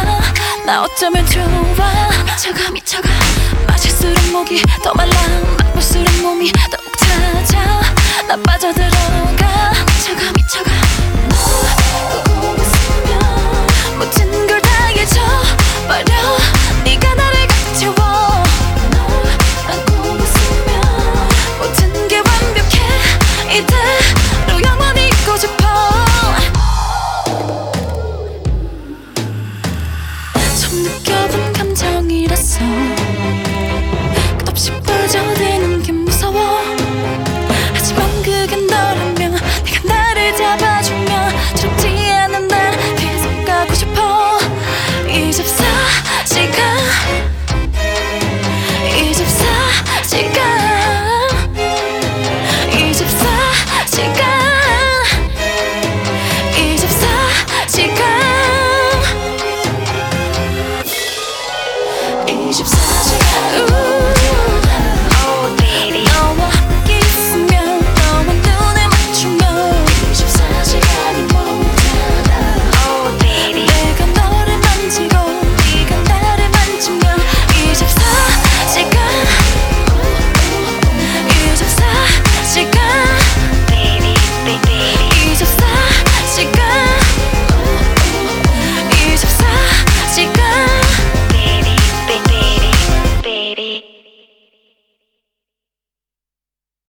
나 어쩌면 좋아. 미쳐가 마실수록 목이 더 말라. 맛볼수록 몸이 더욱 찾아. 나 빠져들어가. 미쳐가 너 보고 있으면 모든 걸 다 잊어버려. 네가 나를 가득 채워. 널 안고 있으면 모든 게 완벽해. 이대로 영원히 있고 싶어. 처음 느껴